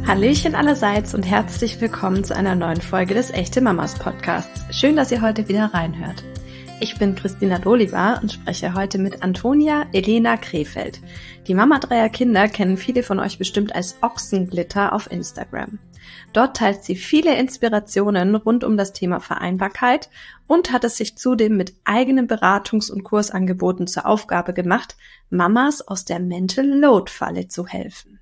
Hallöchen allerseits und herzlich willkommen zu einer neuen Folge des Echte Mamas Podcasts. Schön, dass ihr heute wieder reinhört. Ich bin Christina Dolivar und spreche heute mit Antonia Elena Krefeld. Die Mama dreier Kinder kennen viele von euch bestimmt als Ochsenglitter auf Instagram. Dort teilt sie viele Inspirationen rund um das Thema Vereinbarkeit und hat es sich zudem mit eigenen Beratungs- und Kursangeboten zur Aufgabe gemacht, Mamas aus der Mental Load Falle zu helfen.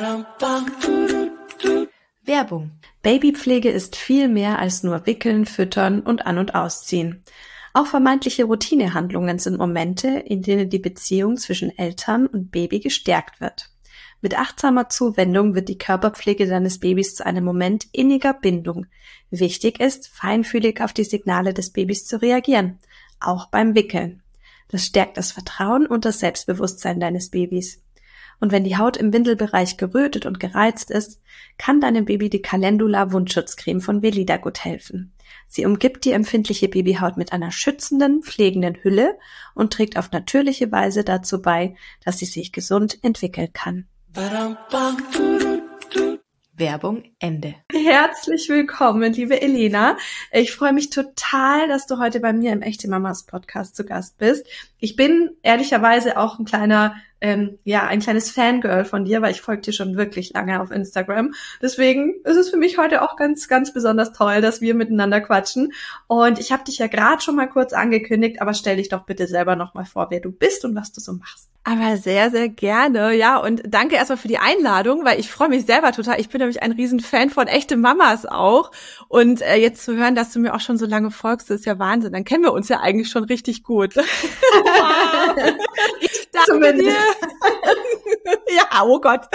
Werbung. Babypflege ist viel mehr als nur Wickeln, Füttern und An- und Ausziehen. Auch vermeintliche Routinehandlungen sind Momente, in denen die Beziehung zwischen Eltern und Baby gestärkt wird. Mit achtsamer Zuwendung wird die Körperpflege deines Babys zu einem Moment inniger Bindung. Wichtig ist, feinfühlig auf die Signale des Babys zu reagieren, auch beim Wickeln. Das stärkt das Vertrauen und das Selbstbewusstsein deines Babys. Und wenn die Haut im Windelbereich gerötet und gereizt ist, kann deinem Baby die Calendula Wundschutzcreme von Velida gut helfen. Sie umgibt die empfindliche Babyhaut mit einer schützenden, pflegenden Hülle und trägt auf natürliche Weise dazu bei, dass sie sich gesund entwickeln kann. Werbung Ende. Herzlich willkommen, liebe Elena. Ich freue mich total, dass du heute bei mir im Echte Mamas Podcast zu Gast bist. Ich bin ehrlicherweise auch ein kleines Fangirl von dir, weil ich folge dir schon wirklich lange auf Instagram. Deswegen ist es für mich heute auch ganz, ganz besonders toll, dass wir miteinander quatschen. Und ich habe dich ja gerade schon mal kurz angekündigt, aber stell dich doch bitte selber noch mal vor, wer du bist und was du so machst. Aber sehr, sehr gerne, ja. Und danke erstmal für die Einladung, weil ich freue mich selber total. Ich bin nämlich ein Riesenfan von Echte Mamas auch. Und jetzt zu hören, dass du mir auch schon so lange folgst, das ist ja Wahnsinn. Dann kennen wir uns ja eigentlich schon richtig gut. Wow. Ich danke dir. Ja, oh Gott.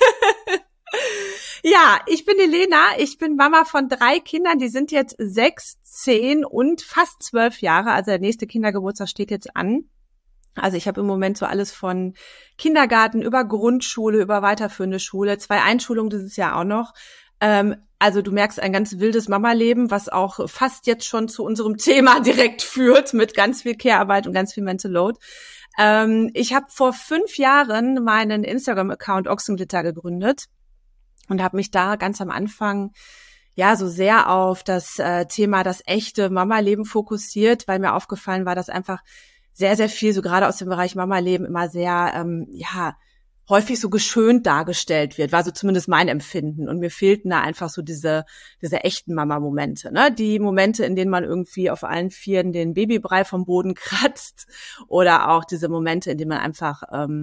Ja, ich bin Elena. Ich bin Mama von 3 Kindern. Die sind jetzt 6, 10 und fast 12 Jahre. Also der nächste Kindergeburtstag steht jetzt an. Also ich habe im Moment so alles von Kindergarten über Grundschule, über weiterführende Schule, 2 Einschulungen dieses Jahr auch noch. Also du merkst ein ganz wildes Mama-Leben, was auch fast jetzt schon zu unserem Thema direkt führt, mit ganz viel Care-Arbeit und ganz viel Mental Load. Ich habe vor 5 Jahren meinen Instagram-Account Ochsenglitter gegründet und habe mich da ganz am Anfang ja so sehr auf das Thema das echte Mama-Leben fokussiert, weil mir aufgefallen war, dass einfach sehr, sehr viel, so gerade aus dem Bereich Mama-Leben, immer sehr, häufig so geschönt dargestellt wird, war so zumindest mein Empfinden. Und mir fehlten da einfach so diese echten Mama-Momente, ne? Die Momente, in denen man irgendwie auf allen Vieren den Babybrei vom Boden kratzt oder auch diese Momente, in denen man einfach,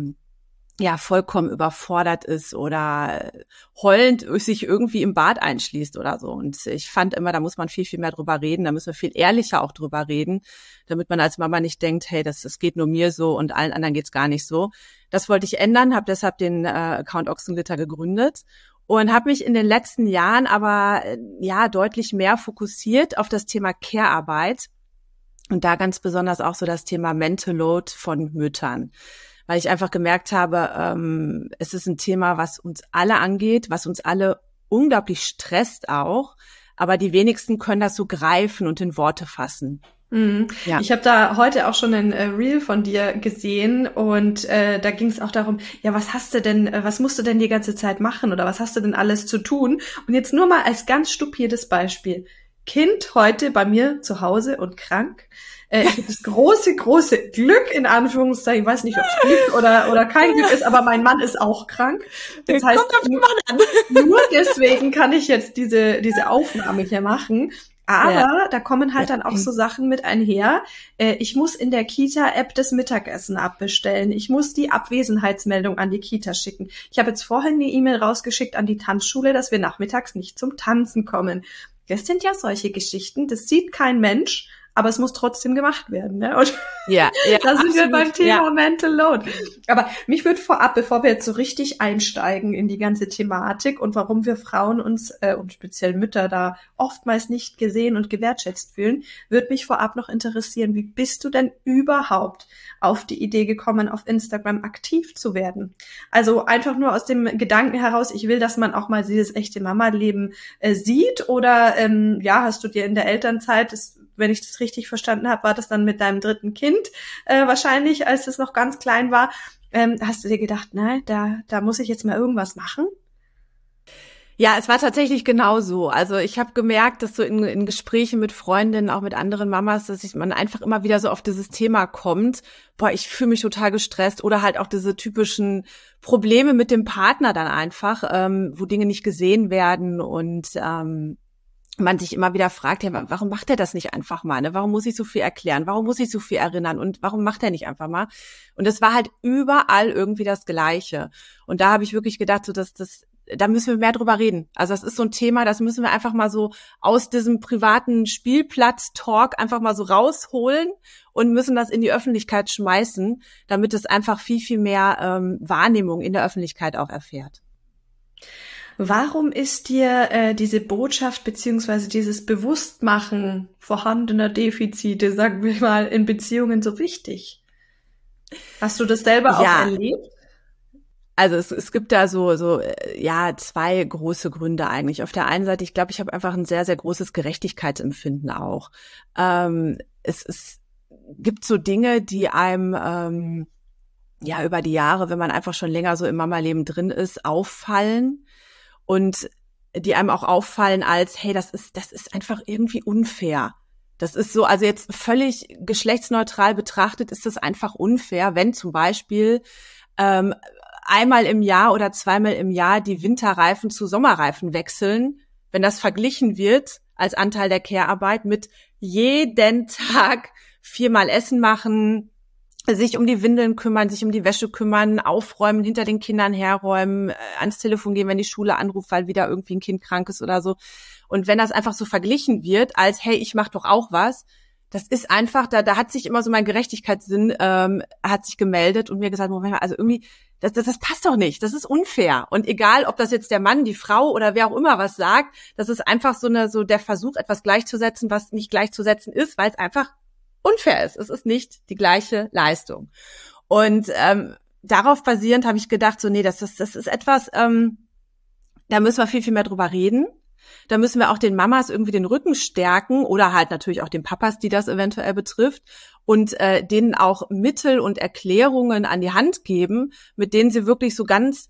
vollkommen überfordert ist oder heulend sich irgendwie im Bad einschließt oder so. Und ich fand immer, da muss man viel, viel mehr drüber reden, da müssen wir viel ehrlicher auch drüber reden, damit man als Mama nicht denkt, hey, das geht nur mir so und allen anderen geht's gar nicht so. Das wollte ich ändern, habe deshalb den Account Ochsenglitter gegründet und habe mich in den letzten Jahren aber deutlich mehr fokussiert auf das Thema Care-Arbeit und da ganz besonders auch so das Thema Mental Load von Müttern. Weil ich einfach gemerkt habe, es ist ein Thema, was uns alle angeht, was uns alle unglaublich stresst auch, aber die wenigsten können das so greifen und in Worte fassen. Ja. Ich habe da heute auch schon ein Reel von dir gesehen und da ging es auch darum, ja, was musst du denn die ganze Zeit machen oder was hast du denn alles zu tun? Und jetzt nur mal als ganz stupides Beispiel. Kind heute bei mir zu Hause und krank. Ich habe das große Glück, in Anführungszeichen, ich weiß nicht, ob es Glück oder kein Glück ist, aber mein Mann ist auch krank. Das heißt, nur deswegen kann ich jetzt diese Aufnahme hier machen. Aber da kommen halt dann auch so Sachen mit einher. Ich muss in der Kita-App das Mittagessen abbestellen. Ich muss die Abwesenheitsmeldung an die Kita schicken. Ich habe jetzt vorhin eine E-Mail rausgeschickt an die Tanzschule, dass wir nachmittags nicht zum Tanzen kommen. Das sind ja solche Geschichten, das sieht kein Mensch, aber es muss trotzdem gemacht werden, ne? Und da sind wir beim Thema Mental Load. Aber mich würde vorab, bevor wir jetzt so richtig einsteigen in die ganze Thematik und warum wir Frauen uns und speziell Mütter da oftmals nicht gesehen und gewertschätzt fühlen, würde mich vorab noch interessieren, wie bist du denn überhaupt auf die Idee gekommen, auf Instagram aktiv zu werden? Also einfach nur aus dem Gedanken heraus, ich will, dass man auch mal dieses echte Mama-Leben sieht, oder hast du dir in der Elternzeit, wenn ich das richtig verstanden habe, war das dann mit deinem 3. Kind wahrscheinlich, als es noch ganz klein war, hast du dir gedacht, da muss ich jetzt mal irgendwas machen? Ja, es war tatsächlich genau so. Also ich habe gemerkt, dass so in Gesprächen mit Freundinnen, auch mit anderen Mamas, man einfach immer wieder so auf dieses Thema kommt, boah, ich fühle mich total gestresst, oder halt auch diese typischen Probleme mit dem Partner dann einfach, wo Dinge nicht gesehen werden und man sich immer wieder fragt, ja, warum macht er das nicht einfach mal? Ne? Warum muss ich so viel erklären? Warum muss ich so viel erinnern? Und warum macht er nicht einfach mal? Und es war halt überall irgendwie das Gleiche. Und da habe ich wirklich gedacht, so da müssen wir mehr drüber reden. Also das ist so ein Thema, das müssen wir einfach mal so aus diesem privaten Spielplatz-Talk einfach mal so rausholen und müssen das in die Öffentlichkeit schmeißen, damit es einfach viel, viel mehr Wahrnehmung in der Öffentlichkeit auch erfährt. Warum ist dir diese Botschaft beziehungsweise dieses Bewusstmachen vorhandener Defizite, sagen wir mal, in Beziehungen so wichtig? Hast du das selber auch erlebt? Also es gibt da so zwei große Gründe eigentlich. Auf der einen Seite, ich glaube, ich habe einfach ein sehr, sehr großes Gerechtigkeitsempfinden auch. Es gibt so Dinge, die einem über die Jahre, wenn man einfach schon länger so im Mama-Leben drin ist, auffallen und die einem auch auffallen als, hey, das ist einfach irgendwie unfair. Das ist so, also jetzt völlig geschlechtsneutral betrachtet, ist das einfach unfair, wenn zum Beispiel einmal im Jahr oder zweimal im Jahr die Winterreifen zu Sommerreifen wechseln, wenn das verglichen wird als Anteil der Care-Arbeit mit jeden Tag 4-mal Essen machen, sich um die Windeln kümmern, sich um die Wäsche kümmern, aufräumen, hinter den Kindern herräumen, ans Telefon gehen, wenn die Schule anruft, weil wieder irgendwie ein Kind krank ist oder so. Und wenn das einfach so verglichen wird als, hey, ich mach doch auch was, das ist einfach, da hat sich immer so mein Gerechtigkeitssinn hat sich gemeldet und mir gesagt, Moment mal, also irgendwie, das passt doch nicht, das ist unfair. Und egal, ob das jetzt der Mann, die Frau oder wer auch immer was sagt, das ist einfach so der Versuch, etwas gleichzusetzen, was nicht gleichzusetzen ist, weil es einfach unfair ist. Es ist nicht die gleiche Leistung. Und darauf basierend habe ich gedacht, so nee, das ist etwas, da müssen wir viel, viel mehr drüber reden. Da müssen wir auch den Mamas irgendwie den Rücken stärken oder halt natürlich auch den Papas, die das eventuell betrifft, und denen auch Mittel und Erklärungen an die Hand geben, mit denen sie wirklich so ganz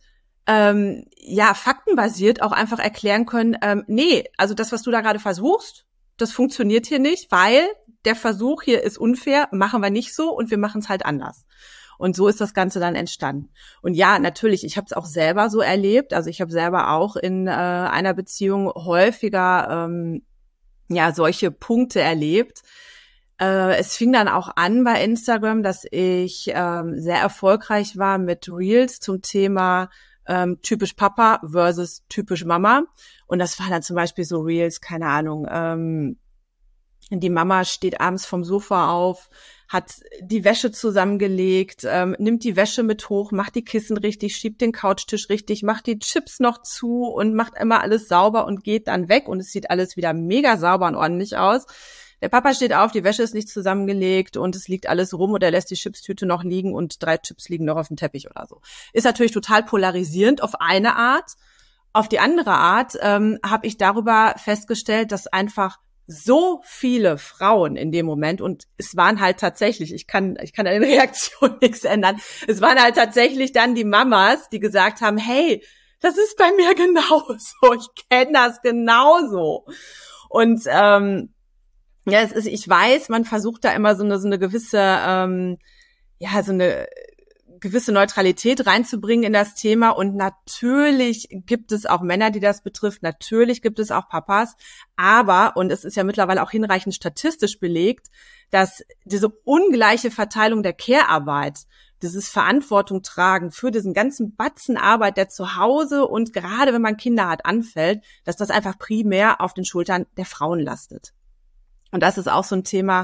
faktenbasiert auch einfach erklären können, nee, also das, was du da gerade versuchst, das funktioniert hier nicht, weil der Versuch hier ist unfair, machen wir nicht so und wir machen es halt anders. Und so ist das Ganze dann entstanden. Und ja, natürlich, ich habe es auch selber so erlebt. Also ich habe selber auch in einer Beziehung häufiger solche Punkte erlebt. Es fing dann auch an bei Instagram, dass ich sehr erfolgreich war mit Reels zum Thema typisch Papa versus typisch Mama. Und das waren dann zum Beispiel so Reels, keine Ahnung, die Mama steht abends vom Sofa auf, hat die Wäsche zusammengelegt, nimmt die Wäsche mit hoch, macht die Kissen richtig, schiebt den Couchtisch richtig, macht die Chips noch zu und macht immer alles sauber und geht dann weg und es sieht alles wieder mega sauber und ordentlich aus. Der Papa steht auf, die Wäsche ist nicht zusammengelegt und es liegt alles rum und er lässt die Chipstüte noch liegen und 3 Chips liegen noch auf dem Teppich oder so. Ist natürlich total polarisierend auf eine Art. Auf die andere Art habe ich darüber festgestellt, dass einfach so viele Frauen in dem Moment, und es waren halt tatsächlich, ich kann an den Reaktionen nichts ändern, es waren halt tatsächlich dann die Mamas, die gesagt haben, hey, das ist bei mir genauso, ich kenne das genauso. Und ich weiß, man versucht da immer so eine gewisse, so eine gewisse Neutralität reinzubringen in das Thema, und natürlich gibt es auch Männer, die das betrifft, natürlich gibt es auch Papas, aber, und es ist ja mittlerweile auch hinreichend statistisch belegt, dass diese ungleiche Verteilung der Care-Arbeit, dieses Verantwortung tragen für diesen ganzen Batzen Arbeit, der zu Hause und gerade wenn man Kinder hat, anfällt, dass das einfach primär auf den Schultern der Frauen lastet. Und das ist auch so ein Thema,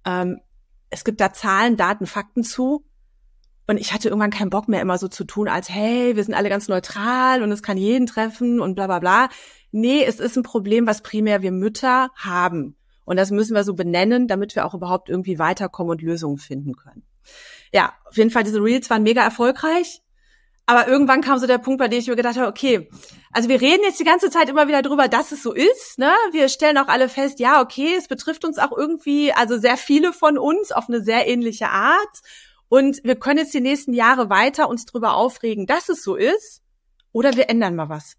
es gibt da Zahlen, Daten, Fakten zu. Und ich hatte irgendwann keinen Bock mehr, immer so zu tun, als hey, wir sind alle ganz neutral und es kann jeden treffen und bla bla bla. Nee, es ist ein Problem, was primär wir Mütter haben. Und das müssen wir so benennen, damit wir auch überhaupt irgendwie weiterkommen und Lösungen finden können. Ja, auf jeden Fall, diese Reels waren mega erfolgreich. Aber irgendwann kam so der Punkt, bei dem ich mir gedacht habe, okay, also wir reden jetzt die ganze Zeit immer wieder drüber, dass es so ist, ne? Wir stellen auch alle fest, ja, okay, es betrifft uns auch irgendwie, also sehr viele von uns auf eine sehr ähnliche Art. Und wir können jetzt die nächsten Jahre weiter uns drüber aufregen, dass es so ist, oder wir ändern mal was.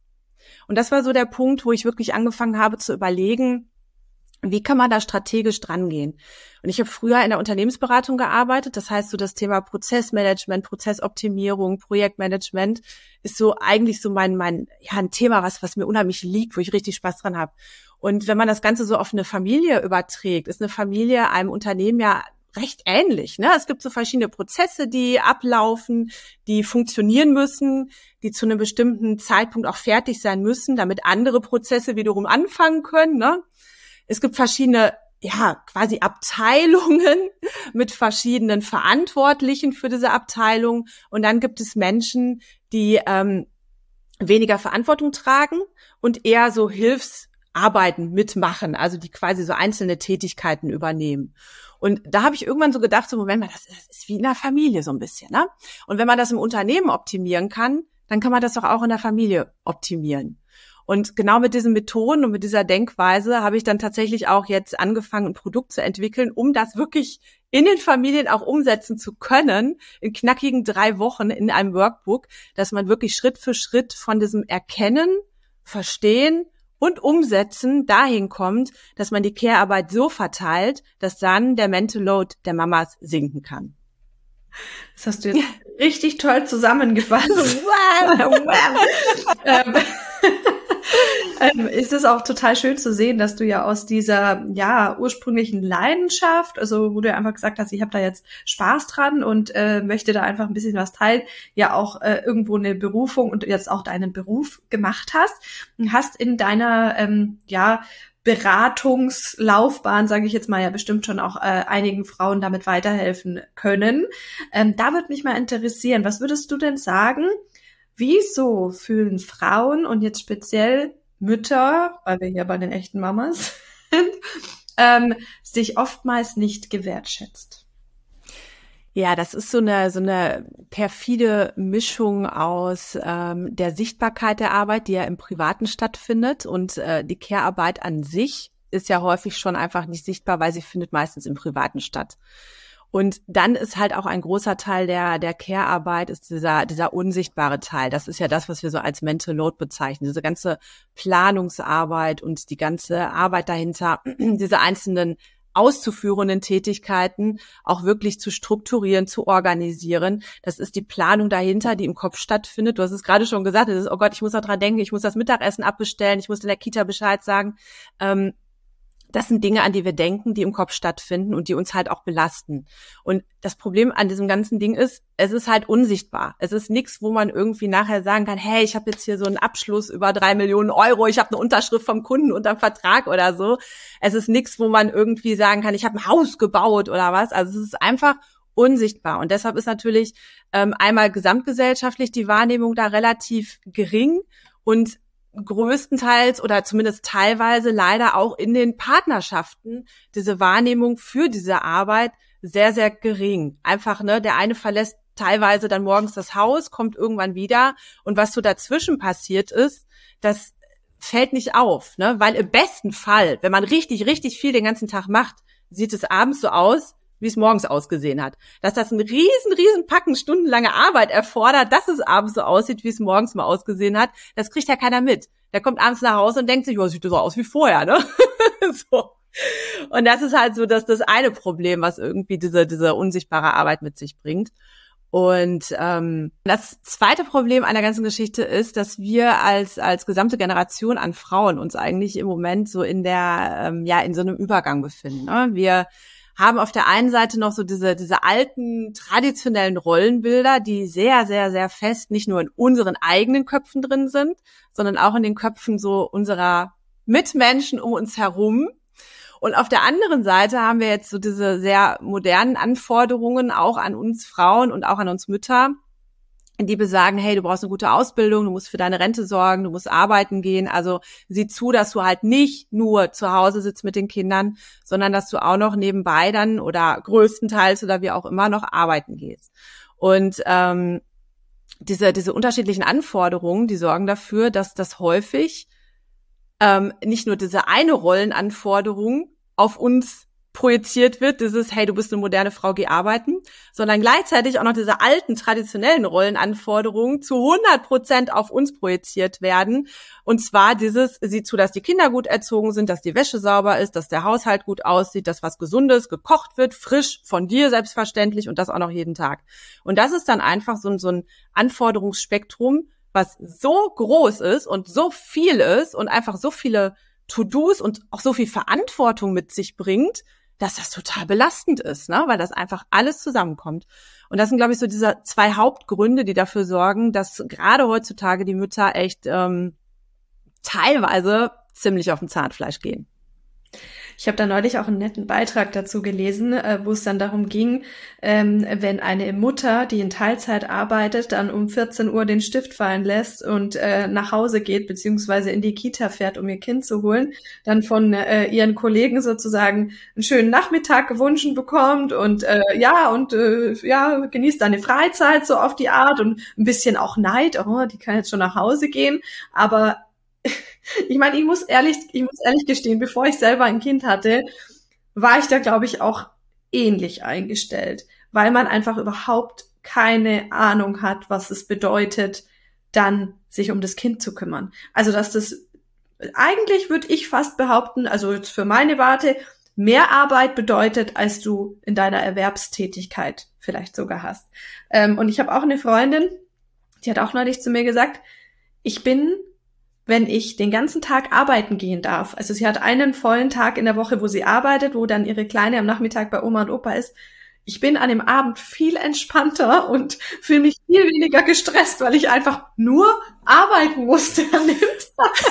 Und das war so der Punkt, wo ich wirklich angefangen habe zu überlegen, wie kann man da strategisch drangehen? Und ich habe früher in der Unternehmensberatung gearbeitet. Das heißt, so das Thema Prozessmanagement, Prozessoptimierung, Projektmanagement ist so eigentlich so ein Thema, was mir unheimlich liegt, wo ich richtig Spaß dran habe. Und wenn man das Ganze so auf eine Familie überträgt, ist eine Familie einem Unternehmen ja recht ähnlich, ne? Es gibt so verschiedene Prozesse, die ablaufen, die funktionieren müssen, die zu einem bestimmten Zeitpunkt auch fertig sein müssen, damit andere Prozesse wiederum anfangen können, ne? Es gibt verschiedene, quasi Abteilungen mit verschiedenen Verantwortlichen für diese Abteilung. Und dann gibt es Menschen, die weniger Verantwortung tragen und eher so Hilfsarbeiten mitmachen, also die quasi so einzelne Tätigkeiten übernehmen. Und da habe ich irgendwann so gedacht, so Moment mal, das ist wie in der Familie so ein bisschen, ne? Und wenn man das im Unternehmen optimieren kann, dann kann man das doch auch in der Familie optimieren. Und genau mit diesen Methoden und mit dieser Denkweise habe ich dann tatsächlich auch jetzt angefangen, ein Produkt zu entwickeln, um das wirklich in den Familien auch umsetzen zu können, in knackigen 3 Wochen in einem Workbook, dass man wirklich Schritt für Schritt von diesem Erkennen, Verstehen und Umsetzen dahin kommt, dass man die Care-Arbeit so verteilt, dass dann der Mental Load der Mamas sinken kann. Das hast du jetzt richtig toll zusammengefasst. Ist es auch total schön zu sehen, dass du ja aus dieser ursprünglichen Leidenschaft, also wo du ja einfach gesagt hast, ich habe da jetzt Spaß dran und möchte da einfach ein bisschen was teilen, ja auch irgendwo eine Berufung und jetzt auch deinen Beruf gemacht hast und hast in deiner Beratungslaufbahn, sage ich jetzt mal, ja bestimmt schon auch einigen Frauen damit weiterhelfen können. Da würde mich mal interessieren, was würdest du denn sagen, wieso fühlen Frauen und jetzt speziell Mütter, weil wir hier bei den echten Mamas sind, sich oftmals nicht gewertschätzt? Ja, das ist so eine perfide Mischung aus der Sichtbarkeit der Arbeit, die ja im Privaten stattfindet, und die Care-Arbeit an sich ist ja häufig schon einfach nicht sichtbar, weil sie findet meistens im Privaten statt. Und dann ist halt auch ein großer Teil der Care-Arbeit ist dieser unsichtbare Teil. Das ist ja das, was wir so als Mental Load bezeichnen. Diese ganze Planungsarbeit und die ganze Arbeit dahinter, diese einzelnen auszuführenden Tätigkeiten auch wirklich zu strukturieren, zu organisieren. Das ist die Planung dahinter, die im Kopf stattfindet. Du hast es gerade schon gesagt, das ist, oh Gott, ich muss noch dran denken, ich muss das Mittagessen abbestellen, ich muss in der Kita Bescheid sagen. Das sind Dinge, an die wir denken, die im Kopf stattfinden und die uns halt auch belasten. Und das Problem an diesem ganzen Ding ist, es ist halt unsichtbar. Es ist nichts, wo man irgendwie nachher sagen kann, hey, ich habe jetzt hier so einen Abschluss über 3 Millionen Euro, ich habe eine Unterschrift vom Kunden unterm Vertrag oder so. Es ist nichts, wo man irgendwie sagen kann, ich habe ein Haus gebaut oder was. Also es ist einfach unsichtbar. Und deshalb ist natürlich einmal gesamtgesellschaftlich die Wahrnehmung da relativ gering und größtenteils oder zumindest teilweise leider auch in den Partnerschaften diese Wahrnehmung für diese Arbeit sehr, sehr gering. Einfach, ne, der eine verlässt teilweise dann morgens das Haus, kommt irgendwann wieder und was so dazwischen passiert ist, das fällt nicht auf, ne, weil im besten Fall, wenn man richtig, richtig viel den ganzen Tag macht, sieht es abends so aus, wie es morgens ausgesehen hat. Dass das ein riesen Packen stundenlange Arbeit erfordert, dass es abends so aussieht, wie es morgens mal ausgesehen hat, das kriegt ja keiner mit. Der kommt abends nach Hause und denkt sich, ja, sieht so aus wie vorher, ne? So. Und das ist halt so das eine Problem, was irgendwie diese unsichtbare Arbeit mit sich bringt. Und das zweite Problem an der ganzen Geschichte ist, dass wir als gesamte Generation an Frauen uns eigentlich im Moment so in so einem Übergang befinden, ne? Wir haben auf der einen Seite noch so diese alten, traditionellen Rollenbilder, die sehr, sehr, sehr fest nicht nur in unseren eigenen Köpfen drin sind, sondern auch in den Köpfen so unserer Mitmenschen um uns herum. Und auf der anderen Seite haben wir jetzt so diese sehr modernen Anforderungen auch an uns Frauen und auch an uns Mütter, die besagen, hey, du brauchst eine gute Ausbildung, du musst für deine Rente sorgen, du musst arbeiten gehen, also sieh zu, dass du halt nicht nur zu Hause sitzt mit den Kindern, sondern dass du auch noch nebenbei dann oder größtenteils oder wie auch immer noch arbeiten gehst. Und diese unterschiedlichen Anforderungen, die sorgen dafür, dass das häufig nicht nur diese eine Rollenanforderung auf uns projiziert wird, dieses, hey, du bist eine moderne Frau, geh arbeiten, sondern gleichzeitig auch noch diese alten, traditionellen Rollenanforderungen zu 100% auf uns projiziert werden. Und zwar dieses, sieh zu, dass die Kinder gut erzogen sind, dass die Wäsche sauber ist, dass der Haushalt gut aussieht, dass was Gesundes gekocht wird, frisch, von dir selbstverständlich und das auch noch jeden Tag. Und das ist dann einfach so ein Anforderungsspektrum, was so groß ist und so viel ist und einfach so viele To-Dos und auch so viel Verantwortung mit sich bringt, dass das total belastend ist, ne? Weil das einfach alles zusammenkommt. Und das sind, glaube ich, so diese 2 Hauptgründe, die dafür sorgen, dass gerade heutzutage die Mütter echt teilweise ziemlich auf dem Zahnfleisch gehen. Ich habe da neulich auch einen netten Beitrag dazu gelesen, wo es dann darum ging, wenn eine Mutter, die in Teilzeit arbeitet, dann um 14 Uhr den Stift fallen lässt und nach Hause geht, beziehungsweise in die Kita fährt, um ihr Kind zu holen, dann von ihren Kollegen sozusagen einen schönen Nachmittag gewünscht bekommt und genießt deine Freizeit so auf die Art und ein bisschen auch Neid, oh, die kann jetzt schon nach Hause gehen, aber ich meine, ich muss ehrlich gestehen, bevor ich selber ein Kind hatte, war ich da, glaube ich, auch ähnlich eingestellt, weil man einfach überhaupt keine Ahnung hat, was es bedeutet, dann sich um das Kind zu kümmern. Also, dass das eigentlich, würde ich fast behaupten, also jetzt für meine Warte, mehr Arbeit bedeutet, als du in deiner Erwerbstätigkeit vielleicht sogar hast. Und ich habe auch eine Freundin, die hat auch neulich zu mir gesagt, wenn ich den ganzen Tag arbeiten gehen darf, also sie hat einen vollen Tag in der Woche, wo sie arbeitet, wo dann ihre Kleine am Nachmittag bei Oma und Opa ist, ich bin an dem Abend viel entspannter und fühle mich viel weniger gestresst, weil ich einfach nur arbeiten musste an dem Tag.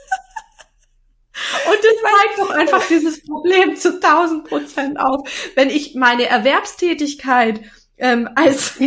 Und das zeigt doch einfach dieses Problem zu 1000% auf. Wenn ich meine Erwerbstätigkeit als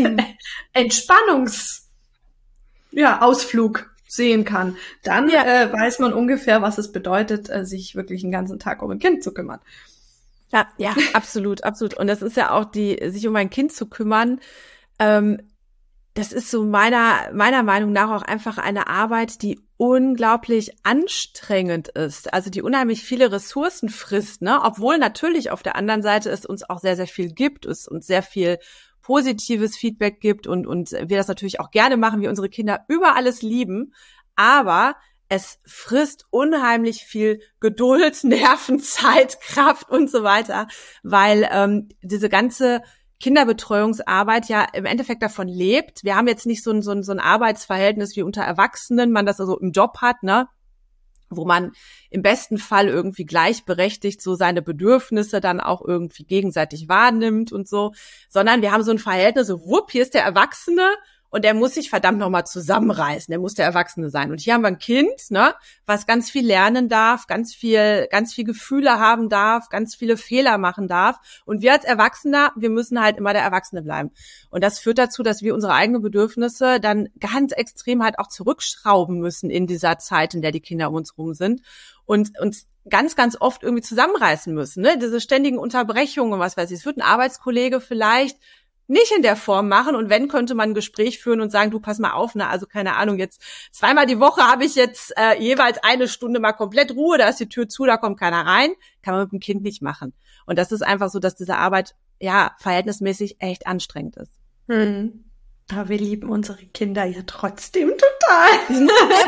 Ausflug sehen kann, dann weiß man ungefähr, was es bedeutet, sich wirklich den ganzen Tag um ein Kind zu kümmern. Ja, absolut, absolut. Und das ist ja auch sich um ein Kind zu kümmern, das ist so meiner Meinung nach auch einfach eine Arbeit, die unglaublich anstrengend ist, also die unheimlich viele Ressourcen frisst, ne? Obwohl natürlich auf der anderen Seite es uns auch sehr, sehr viel gibt, es uns sehr viel positives Feedback gibt und wir das natürlich auch gerne machen, wir unsere Kinder über alles lieben, aber es frisst unheimlich viel Geduld, Nerven, Zeit, Kraft und so weiter, weil diese ganze Kinderbetreuungsarbeit ja im Endeffekt davon lebt. Wir haben jetzt nicht so ein Arbeitsverhältnis wie unter Erwachsenen, man das also im Job hat, ne? Wo man im besten Fall irgendwie gleichberechtigt so seine Bedürfnisse dann auch irgendwie gegenseitig wahrnimmt und so, sondern wir haben so ein Verhältnis, so wupp, hier ist der Erwachsene und der muss sich verdammt nochmal zusammenreißen, der muss der Erwachsene sein. Und hier haben wir ein Kind, ne, was ganz viel lernen darf, ganz viel Gefühle haben darf, ganz viele Fehler machen darf. Und wir als Erwachsener, wir müssen halt immer der Erwachsene bleiben. Und das führt dazu, dass wir unsere eigenen Bedürfnisse dann ganz extrem halt auch zurückschrauben müssen in dieser Zeit, in der die Kinder um uns rum sind. Und uns ganz, ganz oft irgendwie zusammenreißen müssen, ne? Diese ständigen Unterbrechungen und was weiß ich. Es wird ein Arbeitskollege vielleicht nicht in der Form machen und wenn, könnte man ein Gespräch führen und sagen, du, pass mal auf, ne, also keine Ahnung, jetzt 2-mal die Woche habe ich jetzt jeweils 1 Stunde mal komplett Ruhe, da ist die Tür zu, da kommt keiner rein, kann man mit dem Kind nicht machen. Und das ist einfach so, dass diese Arbeit, ja, verhältnismäßig echt anstrengend ist. Aber wir lieben unsere Kinder ja trotzdem total.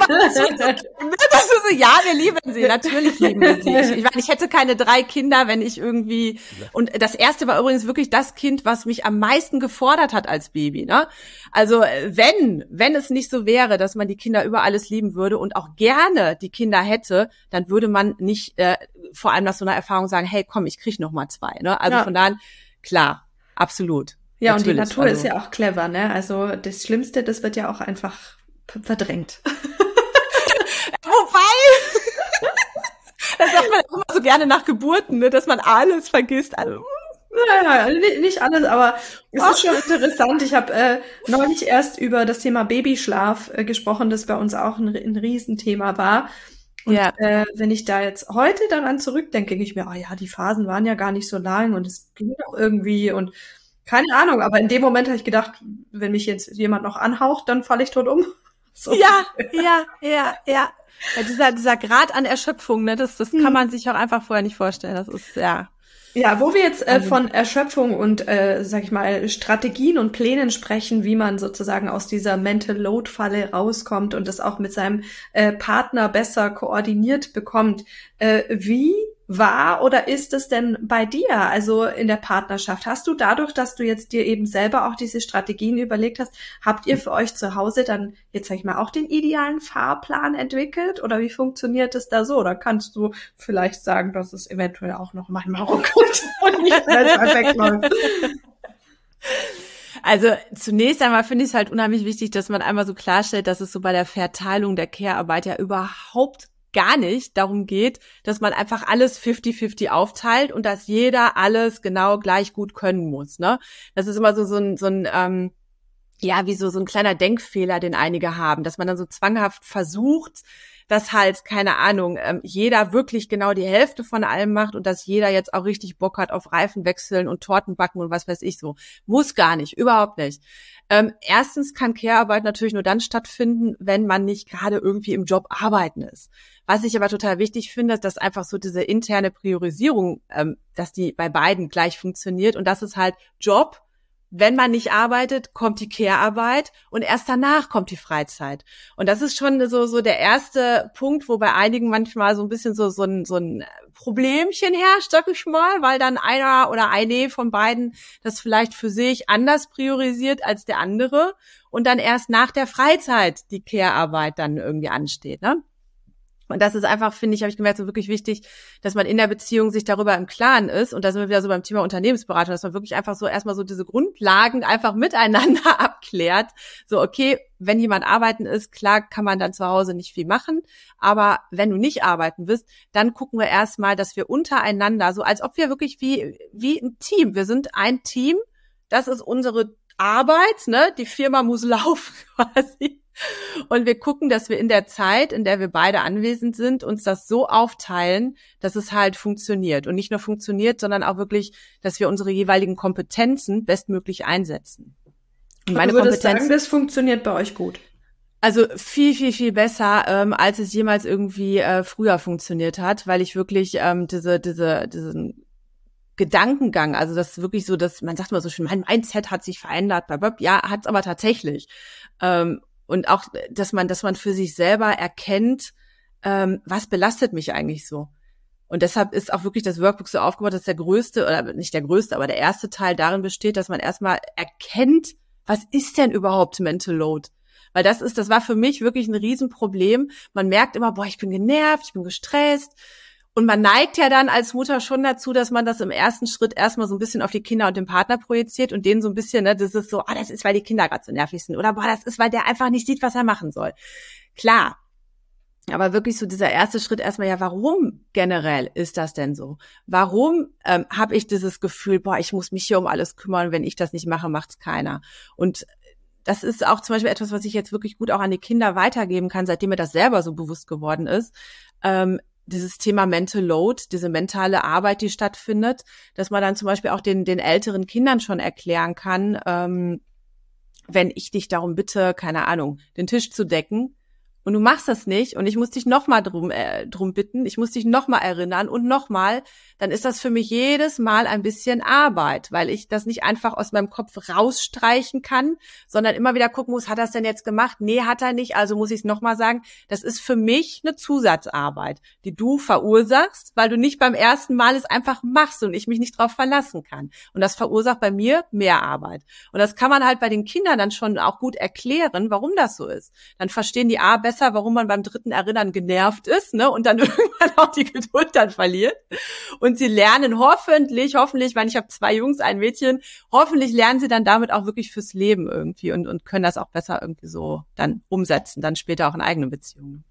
Ja, wir lieben sie, natürlich lieben wir sie. Ich meine, ich hätte keine 3 Kinder, wenn ich irgendwie, und das erste war übrigens wirklich das Kind, was mich am meisten gefordert hat als Baby, ne? Also, wenn es nicht so wäre, dass man die Kinder über alles lieben würde und auch gerne die Kinder hätte, dann würde man nicht, vor allem nach so einer Erfahrung sagen, hey, komm, ich krieg noch mal 2, ne? Also von daher, klar, absolut. Ja, natürlich. Und die Natur ist ja auch clever, ne? Also das Schlimmste, das wird ja auch einfach verdrängt. Wobei, das sagt man immer so gerne nach Geburten, ne? Dass man alles vergisst. Also, naja, nicht alles, aber es ist schon interessant. Ich habe neulich erst über das Thema Babyschlaf gesprochen, das bei uns auch ein Riesenthema war. Und wenn ich da jetzt heute daran zurückdenke, denke ich mir, oh ja, die Phasen waren ja gar nicht so lang und es ging doch irgendwie und keine Ahnung, aber in dem Moment habe ich gedacht, wenn mich jetzt jemand noch anhaucht, dann falle ich tot um. So. Ja. Dieser Grad an Erschöpfung, ne, das kann man sich auch einfach vorher nicht vorstellen. Das ist, ja. Ja, wo wir jetzt von Erschöpfung und, sag ich mal, Strategien und Plänen sprechen, wie man sozusagen aus dieser Mental Load-Falle rauskommt und das auch mit seinem Partner besser koordiniert bekommt. Wie war oder ist es denn bei dir, also in der Partnerschaft? Hast du dadurch, dass du jetzt dir eben selber auch diese Strategien überlegt hast, habt ihr für euch zu Hause dann, jetzt sag ich mal, auch den idealen Fahrplan entwickelt? Oder wie funktioniert es da so? Oder kannst du vielleicht sagen, dass es eventuell auch noch manchmal ruckelt und nicht perfekt läuft? Also zunächst einmal finde ich es halt unheimlich wichtig, dass man einmal so klarstellt, dass es so bei der Verteilung der Care-Arbeit ja überhaupt gar nicht darum geht, dass man einfach alles 50-50 aufteilt und dass jeder alles genau gleich gut können muss, ne? Das ist immer so ein ja, wie so ein kleiner Denkfehler, den einige haben, dass man dann so zwanghaft versucht, dass halt, keine Ahnung, jeder wirklich genau die Hälfte von allem macht und dass jeder jetzt auch richtig Bock hat auf Reifenwechseln und Torten backen und was weiß ich so. Muss gar nicht, überhaupt nicht. Erstens kann Care-Arbeit natürlich nur dann stattfinden, wenn man nicht gerade irgendwie im Job arbeiten ist. Was ich aber total wichtig finde, ist, dass einfach so diese interne Priorisierung, dass die bei beiden gleich funktioniert und das ist halt Job. Wenn man nicht arbeitet, kommt die Care-Arbeit und erst danach kommt die Freizeit. Und das ist schon so der erste Punkt, wo bei einigen manchmal so ein bisschen so ein Problemchen herrscht, sag ich mal, weil dann einer oder eine von beiden das vielleicht für sich anders priorisiert als der andere und dann erst nach der Freizeit die Care-Arbeit dann irgendwie ansteht, ne? Und das ist einfach, finde ich, habe ich gemerkt, so wirklich wichtig, dass man in der Beziehung sich darüber im Klaren ist. Und da sind wir wieder so beim Thema Unternehmensberatung, dass man wirklich einfach so erstmal so diese Grundlagen einfach miteinander abklärt. So, okay, wenn jemand arbeiten ist, klar kann man dann zu Hause nicht viel machen. Aber wenn du nicht arbeiten willst, dann gucken wir erstmal, dass wir untereinander, so als ob wir wirklich wie ein Team, wir sind ein Team, das ist unsere Arbeit, ne? Die Firma muss laufen quasi. Und wir gucken, dass wir in der Zeit, in der wir beide anwesend sind, uns das so aufteilen, dass es halt funktioniert. Und nicht nur funktioniert, sondern auch wirklich, dass wir unsere jeweiligen Kompetenzen bestmöglich einsetzen. Und meine Kompetenz, sagen, das funktioniert bei euch gut? Also viel, viel, viel besser, als es jemals irgendwie früher funktioniert hat, weil ich wirklich diesen Gedankengang, also das ist wirklich so, dass man sagt immer so schön, mein Mindset hat sich verändert, ja, hat's aber tatsächlich. Und auch, dass man für sich selber erkennt, was belastet mich eigentlich so. Und deshalb ist auch wirklich das Workbook so aufgebaut, dass der größte, oder nicht der größte, aber der erste Teil darin besteht, dass man erstmal erkennt, was ist denn überhaupt Mental Load? Weil das war für mich wirklich ein Riesenproblem. Man merkt immer, boah, ich bin genervt, ich bin gestresst. Und man neigt ja dann als Mutter schon dazu, dass man das im ersten Schritt erstmal so ein bisschen auf die Kinder und den Partner projiziert und denen so ein bisschen, ne, das ist so, das ist, weil die Kinder gerade so nervig sind oder das ist, weil der einfach nicht sieht, was er machen soll. Klar, aber wirklich so dieser erste Schritt erstmal, ja, warum generell ist das denn so? Warum habe ich dieses Gefühl, ich muss mich hier um alles kümmern, wenn ich das nicht mache, macht's keiner. Und das ist auch zum Beispiel etwas, was ich jetzt wirklich gut auch an die Kinder weitergeben kann, seitdem mir das selber so bewusst geworden ist. Dieses Thema Mental Load, diese mentale Arbeit, die stattfindet, dass man dann zum Beispiel auch den älteren Kindern schon erklären kann, wenn ich dich darum bitte, keine Ahnung, den Tisch zu decken und du machst das nicht und ich muss dich nochmal drum bitten, ich muss dich nochmal erinnern und nochmal, dann ist das für mich jedes Mal ein bisschen Arbeit, weil ich das nicht einfach aus meinem Kopf rausstreichen kann, sondern immer wieder gucken muss, hat er es denn jetzt gemacht? Nee, hat er nicht, also muss ich es nochmal sagen. Das ist für mich eine Zusatzarbeit, die du verursachst, weil du nicht beim ersten Mal es einfach machst und ich mich nicht drauf verlassen kann. Und das verursacht bei mir mehr Arbeit. Und das kann man halt bei den Kindern dann schon auch gut erklären, warum das so ist. Dann verstehen die besser, warum man beim dritten Erinnern genervt ist, ne, und dann irgendwann auch die Geduld dann verliert. Und sie lernen hoffentlich, weil ich habe 2 Jungs, ein Mädchen, hoffentlich lernen sie dann damit auch wirklich fürs Leben irgendwie und können das auch besser irgendwie so dann umsetzen, dann später auch in eigenen Beziehungen.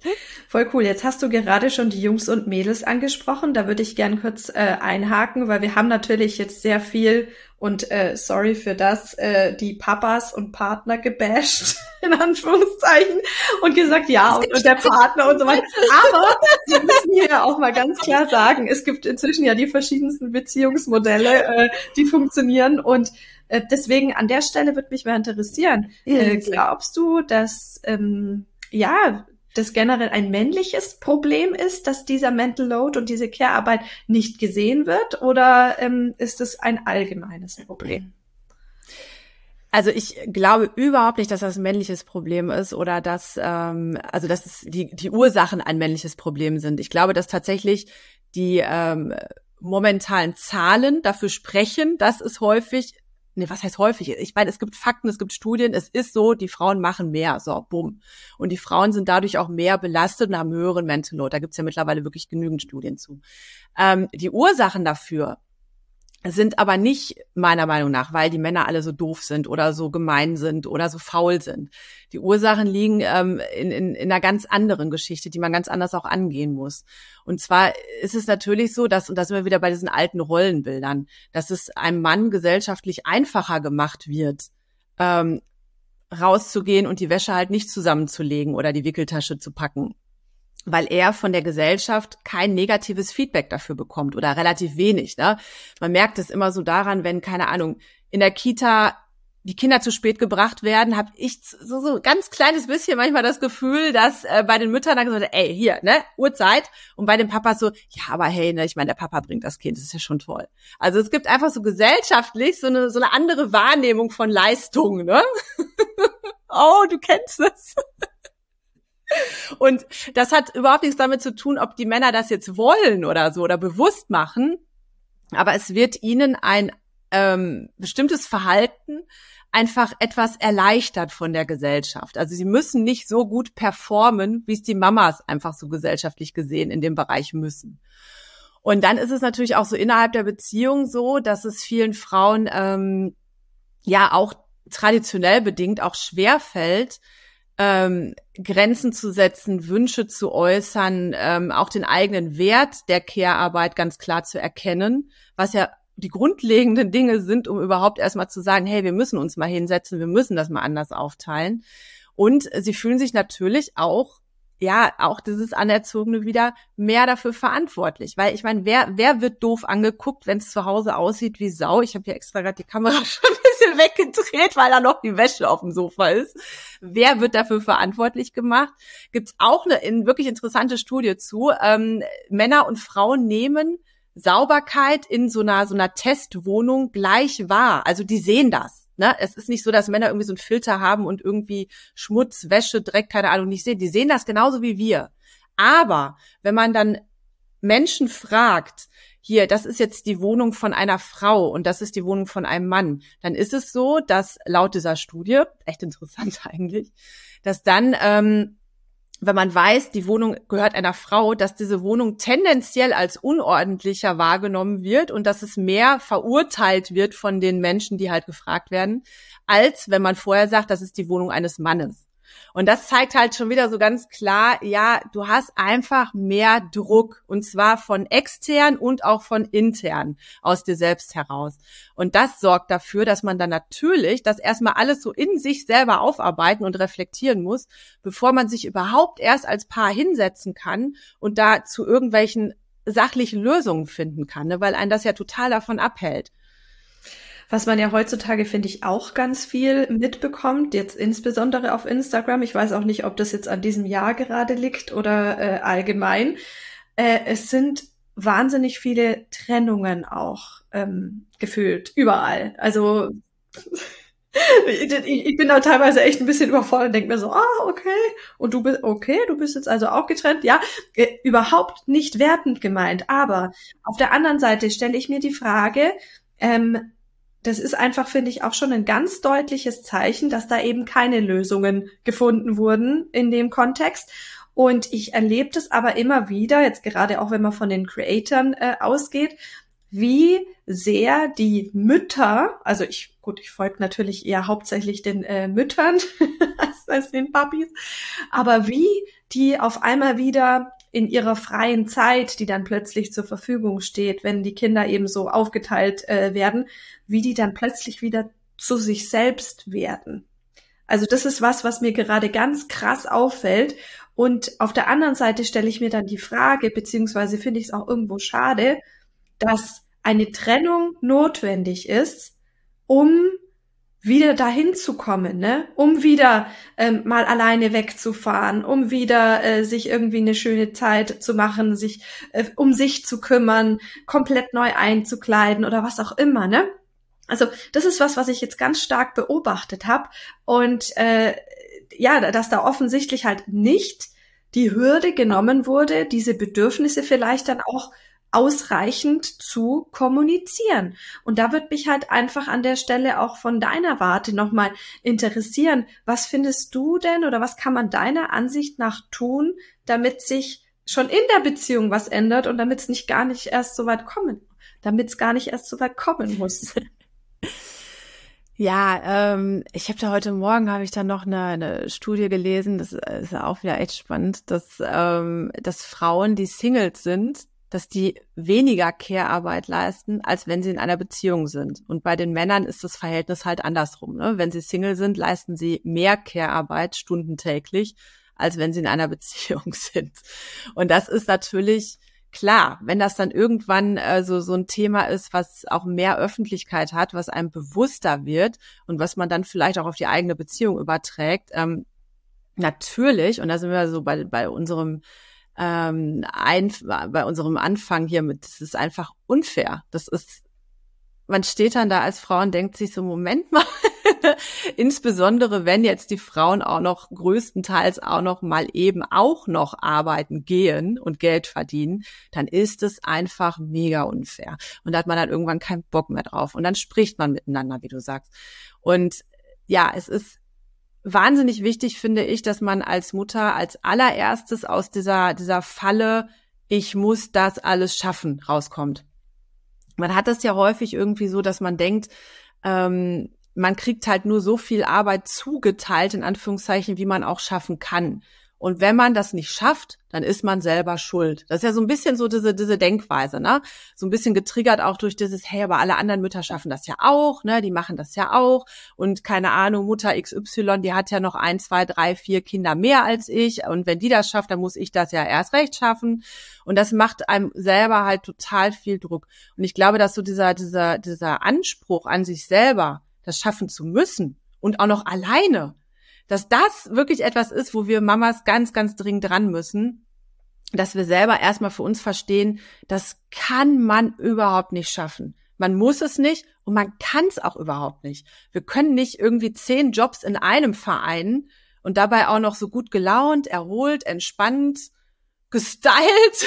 Voll cool. Jetzt hast du gerade schon die Jungs und Mädels angesprochen. Da würde ich gern kurz einhaken, weil wir haben natürlich jetzt sehr viel und sorry für das, die Papas und Partner gebasht, in Anführungszeichen, und gesagt, ja, und der Partner und so weiter. Aber wir müssen hier ja auch mal ganz klar sagen, es gibt inzwischen ja die verschiedensten Beziehungsmodelle, die funktionieren und deswegen an der Stelle würde mich mal interessieren, glaubst du, dass das generell ein männliches Problem ist, dass dieser Mental Load und diese Care-Arbeit nicht gesehen wird, oder ist es ein allgemeines Problem? Also ich glaube überhaupt nicht, dass das ein männliches Problem ist oder dass dass es die Ursachen ein männliches Problem sind. Ich glaube, dass tatsächlich die momentanen Zahlen dafür sprechen, dass es häufig, was heißt häufig? Ich meine, es gibt Fakten, es gibt Studien, es ist so, die Frauen machen mehr, so, bumm. Und die Frauen sind dadurch auch mehr belastet und haben höheren Mental Load. Da gibt's ja mittlerweile wirklich genügend Studien zu. Die Ursachen dafür sind aber nicht meiner Meinung nach, weil die Männer alle so doof sind oder so gemein sind oder so faul sind. Die Ursachen liegen in einer ganz anderen Geschichte, die man ganz anders auch angehen muss. Und zwar ist es natürlich so, und da sind wir wieder bei diesen alten Rollenbildern, dass es einem Mann gesellschaftlich einfacher gemacht wird, rauszugehen und die Wäsche halt nicht zusammenzulegen oder die Wickeltasche zu packen, weil er von der Gesellschaft kein negatives Feedback dafür bekommt oder relativ wenig. Ne? Man merkt es immer so daran, wenn, keine Ahnung, in der Kita die Kinder zu spät gebracht werden, habe ich so ganz kleines bisschen manchmal das Gefühl, dass bei den Müttern dann gesagt wird, ey, hier, ne, Uhrzeit, und bei den Papas so, ja, aber hey, ne, ich meine, der Papa bringt das Kind, das ist ja schon toll. Also es gibt einfach so gesellschaftlich so eine andere Wahrnehmung von Leistung, ne? Oh, du kennst es. Und das hat überhaupt nichts damit zu tun, ob die Männer das jetzt wollen oder so oder bewusst machen. Aber es wird ihnen ein bestimmtes Verhalten einfach etwas erleichtert von der Gesellschaft. Also sie müssen nicht so gut performen, wie es die Mamas einfach so gesellschaftlich gesehen in dem Bereich müssen. Und dann ist es natürlich auch so innerhalb der Beziehung so, dass es vielen Frauen auch traditionell bedingt auch schwerfällt, Grenzen zu setzen, Wünsche zu äußern, auch den eigenen Wert der Care-Arbeit ganz klar zu erkennen, was ja die grundlegenden Dinge sind, um überhaupt erstmal zu sagen, hey, wir müssen uns mal hinsetzen, wir müssen das mal anders aufteilen. Und sie fühlen sich natürlich auch dieses Anerzogene wieder mehr dafür verantwortlich. Weil ich meine, wer wird doof angeguckt, wenn es zu Hause aussieht wie Sau? Ich habe hier extra gerade die Kamera schon ein bisschen weggedreht, weil da noch die Wäsche auf dem Sofa ist. Wer wird dafür verantwortlich gemacht? Gibt's auch eine wirklich interessante Studie zu. Männer und Frauen nehmen Sauberkeit in so einer Testwohnung gleich wahr. Also die sehen das. Ne? Es ist nicht so, dass Männer irgendwie so einen Filter haben und irgendwie Schmutz, Wäsche, Dreck, keine Ahnung, nicht sehen. Die sehen das genauso wie wir. Aber wenn man dann Menschen fragt, hier, das ist jetzt die Wohnung von einer Frau und das ist die Wohnung von einem Mann, dann ist es so, dass laut dieser Studie, echt interessant eigentlich, dass dann wenn man weiß, die Wohnung gehört einer Frau, dass diese Wohnung tendenziell als unordentlicher wahrgenommen wird und dass es mehr verurteilt wird von den Menschen, die halt gefragt werden, als wenn man vorher sagt, das ist die Wohnung eines Mannes. Und das zeigt halt schon wieder so ganz klar, ja, du hast einfach mehr Druck, und zwar von extern und auch von intern aus dir selbst heraus. Und das sorgt dafür, dass man dann natürlich das erstmal alles so in sich selber aufarbeiten und reflektieren muss, bevor man sich überhaupt erst als Paar hinsetzen kann und da zu irgendwelchen sachlichen Lösungen finden kann, ne? Weil einen das ja total davon abhält. Was man ja heutzutage, finde ich, auch ganz viel mitbekommt, jetzt insbesondere auf Instagram. Ich weiß auch nicht, ob das jetzt an diesem Jahr gerade liegt oder allgemein. Es sind wahnsinnig viele Trennungen auch gefühlt, überall. Also ich bin da teilweise echt ein bisschen überfordert und denke mir so, okay, und du bist jetzt also auch getrennt. Ja, überhaupt nicht wertend gemeint. Aber auf der anderen Seite stelle ich mir die Frage, das ist einfach, finde ich, auch schon ein ganz deutliches Zeichen, dass da eben keine Lösungen gefunden wurden in dem Kontext. Und ich erlebe das aber immer wieder, jetzt gerade auch wenn man von den Creatoren ausgeht, wie sehr die Mütter, also ich folge natürlich eher hauptsächlich den Müttern als den Papis, aber wie die auf einmal wieder in ihrer freien Zeit, die dann plötzlich zur Verfügung steht, wenn die Kinder eben so aufgeteilt werden, wie die dann plötzlich wieder zu sich selbst werden. Also das ist was mir gerade ganz krass auffällt. Und auf der anderen Seite stelle ich mir dann die Frage, beziehungsweise finde ich es auch irgendwo schade, dass eine Trennung notwendig ist, um wieder dahin zu kommen, ne? Um wieder mal alleine wegzufahren, um wieder sich irgendwie eine schöne Zeit zu machen, sich um sich zu kümmern, komplett neu einzukleiden oder was auch immer, ne? Also das ist was ich jetzt ganz stark beobachtet habe und ja, dass da offensichtlich halt nicht die Hürde genommen wurde, diese Bedürfnisse vielleicht dann auch ausreichend zu kommunizieren. Und da wird mich halt einfach an der Stelle auch von deiner Warte nochmal interessieren. Was findest du denn oder was kann man deiner Ansicht nach tun, damit sich schon in der Beziehung was ändert und damit es gar nicht erst so weit kommen muss? Ja, ich habe da heute Morgen, habe ich da noch eine Studie gelesen, das ist ja auch wieder echt spannend, dass Frauen, die Singles sind, dass die weniger Care-Arbeit leisten, als wenn sie in einer Beziehung sind. Und bei den Männern ist das Verhältnis halt andersrum, ne? Wenn sie Single sind, leisten sie mehr Care-Arbeit stundentäglich, als wenn sie in einer Beziehung sind. Und das ist natürlich klar, wenn das dann irgendwann so ein Thema ist, was auch mehr Öffentlichkeit hat, was einem bewusster wird und was man dann vielleicht auch auf die eigene Beziehung überträgt, natürlich, und da sind wir so bei unserem Anfang hier mit, das ist einfach unfair. Man steht dann da als Frau und denkt sich so, Moment mal, insbesondere wenn jetzt die Frauen auch noch größtenteils auch noch mal eben auch noch arbeiten gehen und Geld verdienen, dann ist es einfach mega unfair. Und da hat man dann irgendwann keinen Bock mehr drauf. Und dann spricht man miteinander, wie du sagst. Und ja, es ist wahnsinnig wichtig, finde ich, dass man als Mutter als allererstes aus dieser Falle, ich muss das alles schaffen, rauskommt. Man hat das ja häufig irgendwie so, dass man denkt, man kriegt halt nur so viel Arbeit zugeteilt, in Anführungszeichen, wie man auch schaffen kann. Und wenn man das nicht schafft, dann ist man selber schuld. Das ist ja so ein bisschen so diese Denkweise, ne? So ein bisschen getriggert auch durch dieses, hey, aber alle anderen Mütter schaffen das ja auch, ne? Die machen das ja auch. Und keine Ahnung, Mutter XY, die hat ja noch 1, 2, 3, 4 Kinder mehr als ich. Und wenn die das schafft, dann muss ich das ja erst recht schaffen. Und das macht einem selber halt total viel Druck. Und ich glaube, dass so dieser Anspruch an sich selber, das schaffen zu müssen und auch noch alleine, dass das wirklich etwas ist, wo wir Mamas ganz, ganz dringend dran müssen, dass wir selber erstmal für uns verstehen, das kann man überhaupt nicht schaffen. Man muss es nicht und man kann es auch überhaupt nicht. Wir können nicht irgendwie 10 Jobs in einem vereinen und dabei auch noch so gut gelaunt, erholt, entspannt, gestylt,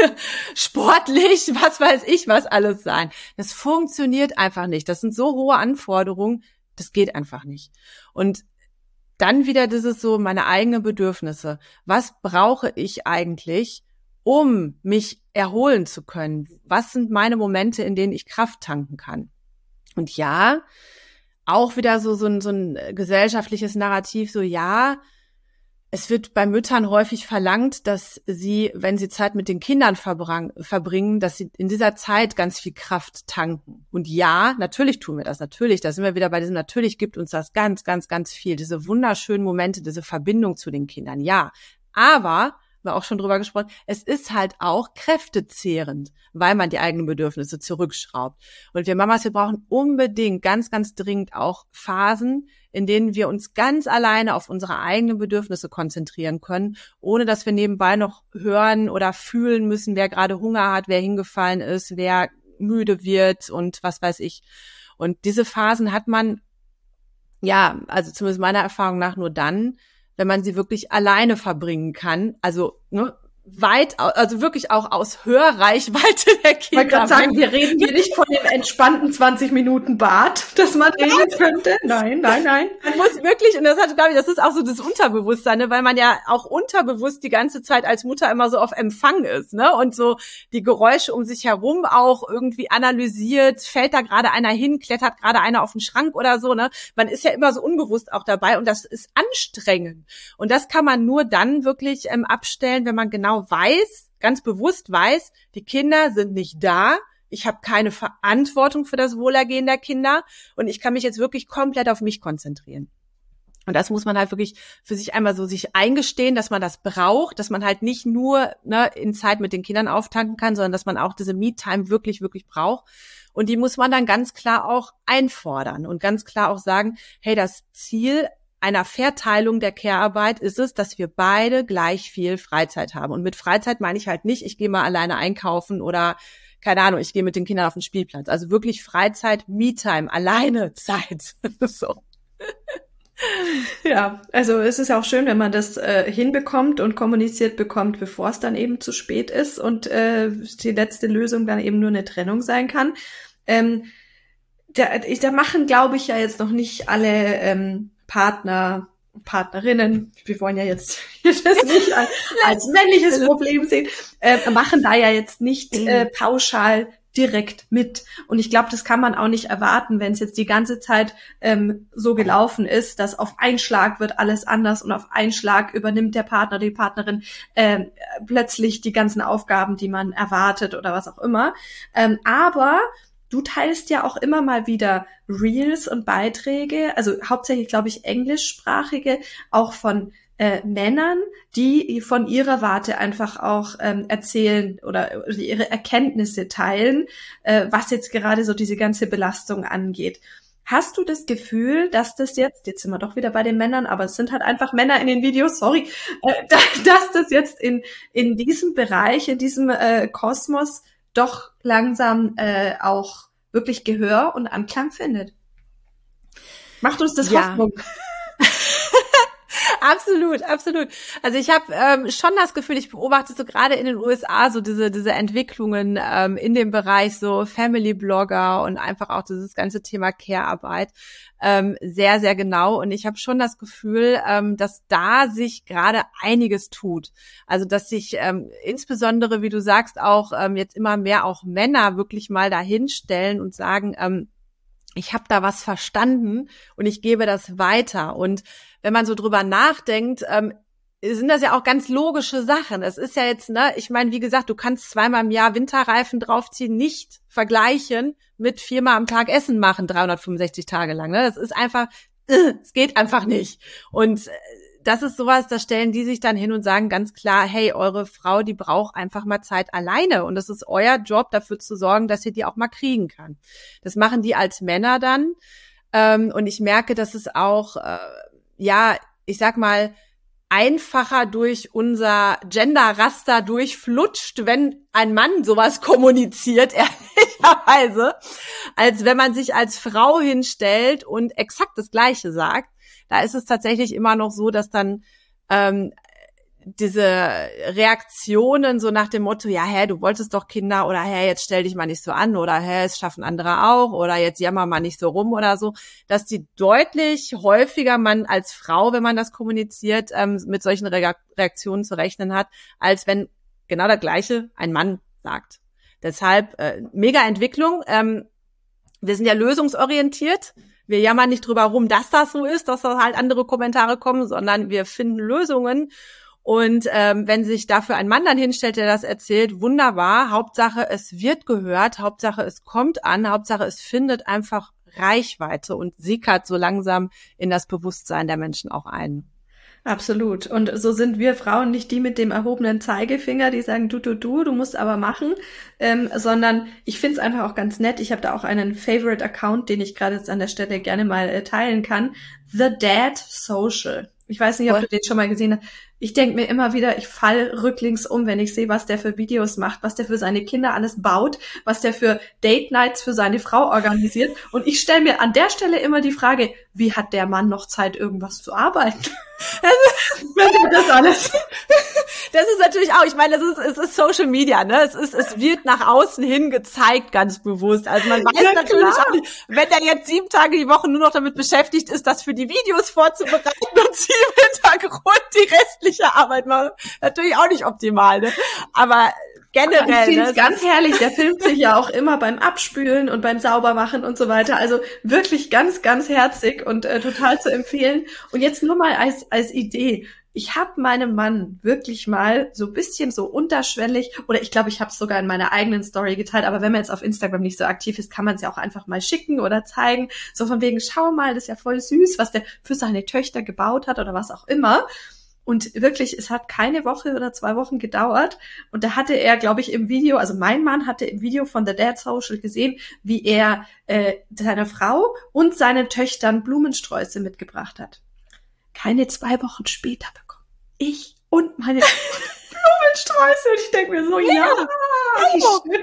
sportlich, was weiß ich, was alles sein. Das funktioniert einfach nicht. Das sind so hohe Anforderungen, das geht einfach nicht. Und dann wieder dieses so, meine eigenen Bedürfnisse. Was brauche ich eigentlich, um mich erholen zu können? Was sind meine Momente, in denen ich Kraft tanken kann? Und ja, auch wieder so ein gesellschaftliches Narrativ, so ja, es wird bei Müttern häufig verlangt, dass sie, wenn sie Zeit mit den Kindern verbringen, dass sie in dieser Zeit ganz viel Kraft tanken. Und ja, natürlich tun wir das, natürlich. Da sind wir wieder bei diesem, natürlich gibt uns das ganz, ganz, ganz viel. Diese wunderschönen Momente, diese Verbindung zu den Kindern, ja. Aber, wir haben auch schon drüber gesprochen, es ist halt auch kräftezehrend, weil man die eigenen Bedürfnisse zurückschraubt. Und wir Mamas, wir brauchen unbedingt ganz, ganz dringend auch Phasen, in denen wir uns ganz alleine auf unsere eigenen Bedürfnisse konzentrieren können, ohne dass wir nebenbei noch hören oder fühlen müssen, wer gerade Hunger hat, wer hingefallen ist, wer müde wird und was weiß ich. Und diese Phasen hat man, ja, also zumindest meiner Erfahrung nach nur dann, wenn man sie wirklich alleine verbringen kann, also ne, also wirklich auch aus Hörreichweite der Kinder. Ich wollte gerade sagen, wir reden hier nicht von dem entspannten 20-Minuten-Bad, das man reden könnte. Nein. Man muss wirklich, und das hat, glaube ich, das ist auch so das Unterbewusstsein, ne, weil man ja auch unterbewusst die ganze Zeit als Mutter immer so auf Empfang ist, ne, und so die Geräusche um sich herum auch irgendwie analysiert, fällt da gerade einer hin, klettert gerade einer auf den Schrank oder so, ne. Man ist ja immer so unbewusst auch dabei und das ist anstrengend. Und das kann man nur dann wirklich abstellen, wenn man genau weiß, ganz bewusst weiß, die Kinder sind nicht da, ich habe keine Verantwortung für das Wohlergehen der Kinder und ich kann mich jetzt wirklich komplett auf mich konzentrieren. Und das muss man halt wirklich für sich einmal so sich eingestehen, dass man das braucht, dass man halt nicht nur in Zeit mit den Kindern auftanken kann, sondern dass man auch diese Me-Time wirklich, wirklich braucht. Und die muss man dann ganz klar auch einfordern und ganz klar auch sagen, hey, das Ziel einer Verteilung der Care-Arbeit ist es, dass wir beide gleich viel Freizeit haben. Und mit Freizeit meine ich halt nicht, ich gehe mal alleine einkaufen oder keine Ahnung, ich gehe mit den Kindern auf den Spielplatz. Also wirklich Freizeit, Me-Time, alleine Zeit. So. Ja, also es ist ja auch schön, wenn man das hinbekommt und kommuniziert bekommt, bevor es dann eben zu spät ist und die letzte Lösung dann eben nur eine Trennung sein kann. Da machen, glaube ich, ja jetzt noch nicht alle Partnerinnen, wir wollen ja jetzt das nicht als männliches Problem sehen, machen da ja jetzt nicht pauschal direkt mit. Und ich glaube, das kann man auch nicht erwarten, wenn es jetzt die ganze Zeit so gelaufen ist, dass auf einen Schlag wird alles anders und auf einen Schlag übernimmt der Partner, die Partnerin plötzlich die ganzen Aufgaben, die man erwartet oder was auch immer. Aber du teilst ja auch immer mal wieder Reels und Beiträge, also hauptsächlich, glaube ich, englischsprachige, auch von Männern, die von ihrer Warte einfach auch erzählen oder ihre Erkenntnisse teilen, was jetzt gerade so diese ganze Belastung angeht. Hast du das Gefühl, dass das jetzt sind wir doch wieder bei den Männern, aber es sind halt einfach Männer in den Videos, sorry, dass das jetzt in diesem Bereich, in diesem Kosmos doch langsam auch wirklich Gehör und Anklang findet? Macht uns das Hoffnung? Absolut, absolut. Also ich habe schon das Gefühl, ich beobachte so gerade in den USA so diese Entwicklungen in dem Bereich so Family Blogger und einfach auch dieses ganze Thema Care-Arbeit sehr, sehr genau. Und ich habe schon das Gefühl, dass da sich gerade einiges tut. Also dass sich insbesondere, wie du sagst, auch jetzt immer mehr auch Männer wirklich mal dahinstellen und sagen, ich habe da was verstanden und ich gebe das weiter. Und wenn man so drüber nachdenkt, sind das ja auch ganz logische Sachen. Es ist ja jetzt, ich meine, wie gesagt, du kannst zweimal im Jahr Winterreifen draufziehen, nicht vergleichen mit 4-mal am Tag Essen machen, 365 Tage lang. Das ist einfach, es geht einfach nicht. Und das ist sowas, da stellen die sich dann hin und sagen ganz klar, hey, eure Frau, die braucht einfach mal Zeit alleine und das ist euer Job, dafür zu sorgen, dass sie die auch mal kriegen kann. Das machen die als Männer dann und ich merke, dass es auch, ich sag mal, einfacher durch unser Gender-Raster durchflutscht, wenn ein Mann sowas kommuniziert, ehrlicherweise, als wenn man sich als Frau hinstellt und exakt das Gleiche sagt. Da ist es tatsächlich immer noch so, dass dann diese Reaktionen so nach dem Motto, ja, du wolltest doch Kinder oder jetzt stell dich mal nicht so an oder es schaffen andere auch oder jetzt jammer mal nicht so rum oder so, dass die deutlich häufiger man als Frau, wenn man das kommuniziert, mit solchen Reaktionen zu rechnen hat, als wenn genau das Gleiche ein Mann sagt. Deshalb mega Entwicklung. Wir sind ja lösungsorientiert. Wir jammern nicht drüber rum, dass das so ist, dass da halt andere Kommentare kommen, sondern wir finden Lösungen. Und wenn sich dafür ein Mann dann hinstellt, der das erzählt, wunderbar. Hauptsache, es wird gehört. Hauptsache, es kommt an. Hauptsache, es findet einfach Reichweite und sickert so langsam in das Bewusstsein der Menschen auch ein. Absolut. Und so sind wir Frauen nicht die mit dem erhobenen Zeigefinger, die sagen, du musst aber machen, sondern ich finde es einfach auch ganz nett. Ich habe da auch einen Favorite-Account, den ich gerade jetzt an der Stelle gerne mal teilen kann. The Dad Social. Ich weiß nicht, ob du den schon mal gesehen hast. Ich denke mir immer wieder, ich fall rücklings um, wenn ich sehe, was der für Videos macht, was der für seine Kinder alles baut, was der für Date-Nights für seine Frau organisiert. Und ich stelle mir an der Stelle immer die Frage, wie hat der Mann noch Zeit, irgendwas zu arbeiten? Das alles. Das ist natürlich auch, ich meine, es ist Social Media, ne? Es wird nach außen hin gezeigt, ganz bewusst. Also man weiß natürlich auch nicht, wenn der jetzt 7 Tage die Woche nur noch damit beschäftigt ist, das für die Videos vorzubereiten und sie im Hintergrund die restliche Arbeit machen, natürlich auch nicht optimal, ne? Aber generell. Ich finde es ganz herrlich. Der filmt sich ja auch immer beim Abspülen und beim Saubermachen und so weiter. Also wirklich ganz, ganz herzig und total zu empfehlen. Und jetzt nur mal als Idee. ich habe meinem Mann wirklich mal so ein bisschen so unterschwellig, oder ich glaube, ich habe es sogar in meiner eigenen Story geteilt, aber wenn man jetzt auf Instagram nicht so aktiv ist, kann man es ja auch einfach mal schicken oder zeigen. So von wegen, schau mal, das ist ja voll süß, was der für seine Töchter gebaut hat oder was auch immer. Und wirklich, es hat keine Woche oder 2 Wochen gedauert. Und da hatte er, glaube ich, im Video, also mein Mann hatte im Video von The Dad Social gesehen, wie er seiner Frau und seinen Töchtern Blumensträuße mitgebracht hat. Keine 2 Wochen später bekommen ich und meine Blumensträuße. Und ich denke mir so, ja, wie schön.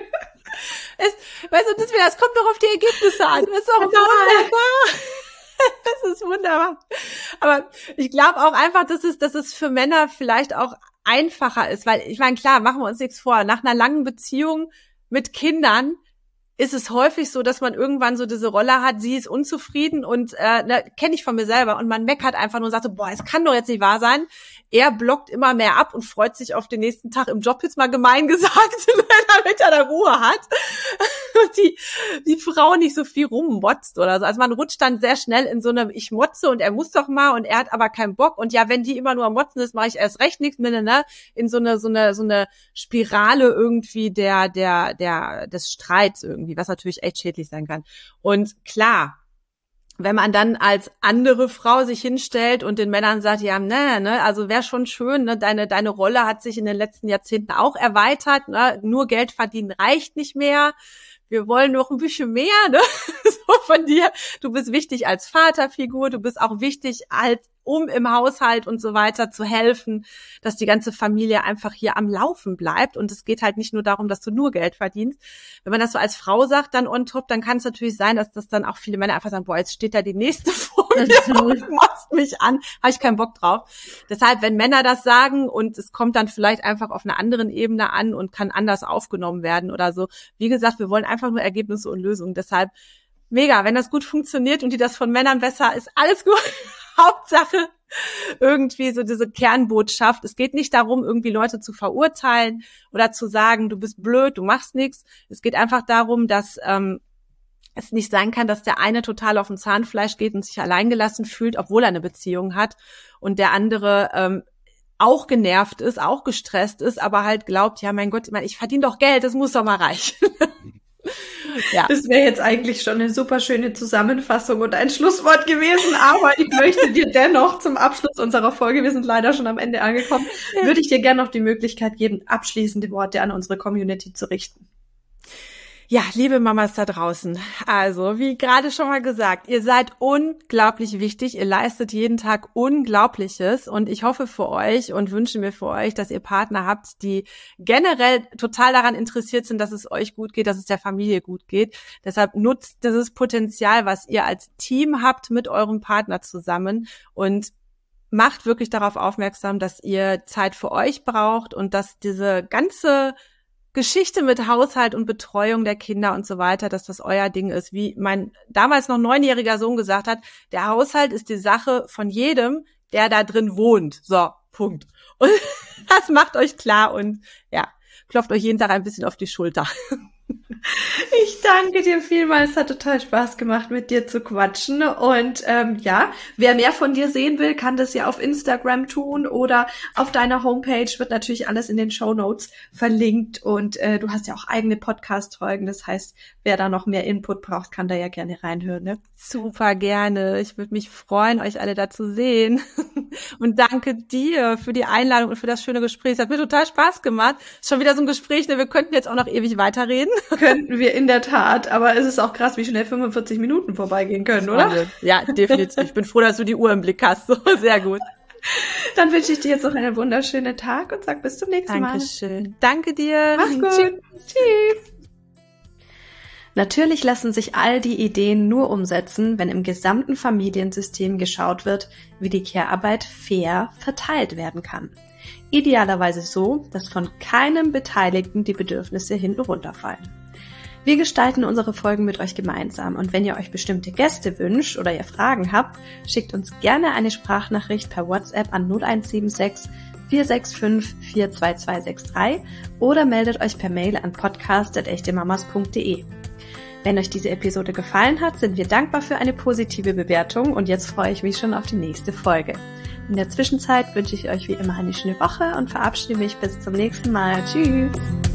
Weißt du, das kommt doch auf die Ergebnisse an. Das ist auch wunderbar. Das ist wunderbar. Aber ich glaube auch einfach, dass es für Männer vielleicht auch einfacher ist, weil ich meine, klar, machen wir uns nichts vor. Nach einer langen Beziehung mit Kindern ist es häufig so, dass man irgendwann so diese Rolle hat, sie ist unzufrieden und kenne ich von mir selber und man meckert einfach nur und sagt so, boah, es kann doch jetzt nicht wahr sein. Er blockt immer mehr ab und freut sich auf den nächsten Tag im Job, jetzt mal gemein gesagt, damit er da Ruhe hat und die Frau nicht so viel rummotzt oder so. Also man rutscht dann sehr schnell in so eine, ich motze und er muss doch mal und er hat aber keinen Bock und ja, wenn die immer nur am Motzen ist, mache ich erst recht nichts mehr, ne? In so eine Spirale irgendwie des Streits irgendwie, was natürlich echt schädlich sein kann. Und klar, wenn man dann als andere Frau sich hinstellt und den Männern sagt, ja, ne, also wäre schon schön, ne, deine Rolle hat sich in den letzten Jahrzehnten auch erweitert, ne, nur Geld verdienen reicht nicht mehr. Wir wollen noch ein bisschen mehr, ne? So von dir. Du bist wichtig als Vaterfigur, du bist auch wichtig um im Haushalt und so weiter zu helfen, dass die ganze Familie einfach hier am Laufen bleibt. Und es geht halt nicht nur darum, dass du nur Geld verdienst. Wenn man das so als Frau sagt, dann on top, dann kann es natürlich sein, dass das dann auch viele Männer einfach sagen, boah, jetzt steht da die nächste vor mir und motzt mich an, habe ich keinen Bock drauf. Deshalb, wenn Männer das sagen und es kommt dann vielleicht einfach auf einer anderen Ebene an und kann anders aufgenommen werden oder so. Wie gesagt, wir wollen einfach nur Ergebnisse und Lösungen. Deshalb mega, wenn das gut funktioniert und die das von Männern besser, ist alles gut. Hauptsache irgendwie so diese Kernbotschaft. Es geht nicht darum, irgendwie Leute zu verurteilen oder zu sagen, du bist blöd, du machst nichts. Es geht einfach darum, dass es nicht sein kann, dass der eine total auf dem Zahnfleisch geht und sich alleingelassen fühlt, obwohl er eine Beziehung hat und der andere auch genervt ist, auch gestresst ist, aber halt glaubt, ja, mein Gott, ich verdiene doch Geld, das muss doch mal reichen. Ja. Das wäre jetzt eigentlich schon eine super schöne Zusammenfassung und ein Schlusswort gewesen, aber ich möchte dir dennoch zum Abschluss unserer Folge, wir sind leider schon am Ende angekommen, würde ich dir gerne noch die Möglichkeit geben, abschließende Worte an unsere Community zu richten. Ja, liebe Mamas da draußen, also wie gerade schon mal gesagt, ihr seid unglaublich wichtig, ihr leistet jeden Tag Unglaubliches und ich hoffe für euch und wünsche mir für euch, dass ihr Partner habt, die generell total daran interessiert sind, dass es euch gut geht, dass es der Familie gut geht. Deshalb nutzt dieses Potenzial, was ihr als Team habt mit eurem Partner zusammen und macht wirklich darauf aufmerksam, dass ihr Zeit für euch braucht und dass diese ganze Geschichte mit Haushalt und Betreuung der Kinder und so weiter, dass das euer Ding ist. Wie mein damals noch 9-jähriger Sohn gesagt hat, der Haushalt ist die Sache von jedem, der da drin wohnt. So, Punkt. Und das macht euch klar und ja, klopft euch jeden Tag ein bisschen auf die Schulter. Ich danke dir vielmals, es hat total Spaß gemacht, mit dir zu quatschen und ja, wer mehr von dir sehen will, kann das ja auf Instagram tun oder auf deiner Homepage, wird natürlich alles in den Shownotes verlinkt und du hast ja auch eigene Podcast-Folgen, das heißt, wer da noch mehr Input braucht, kann da ja gerne reinhören, ne? Super gerne, ich würde mich freuen, euch alle da zu sehen und danke dir für die Einladung und für das schöne Gespräch, es hat mir total Spaß gemacht, ist schon wieder so ein Gespräch, ne? Wir könnten jetzt auch noch ewig weiterreden. Könnten wir in der Tat, aber es ist auch krass, wie schnell 45 Minuten vorbeigehen können, oder? Ja, definitiv. Ich bin froh, dass du die Uhr im Blick hast. So, sehr gut. Dann wünsche ich dir jetzt noch einen wunderschönen Tag und sag bis zum nächsten Mal. Dankeschön. Danke dir. Mach's gut. Tschüss. Natürlich lassen sich all die Ideen nur umsetzen, wenn im gesamten Familiensystem geschaut wird, wie die Care-Arbeit fair verteilt werden kann. Idealerweise so, dass von keinem Beteiligten die Bedürfnisse hinten runterfallen. Wir gestalten unsere Folgen mit euch gemeinsam und wenn ihr euch bestimmte Gäste wünscht oder ihr Fragen habt, schickt uns gerne eine Sprachnachricht per WhatsApp an 0176 465 42263 oder meldet euch per Mail an podcast@echtemamas.de. Wenn euch diese Episode gefallen hat, sind wir dankbar für eine positive Bewertung und jetzt freue ich mich schon auf die nächste Folge. In der Zwischenzeit wünsche ich euch wie immer eine schöne Woche und verabschiede mich bis zum nächsten Mal. Tschüss!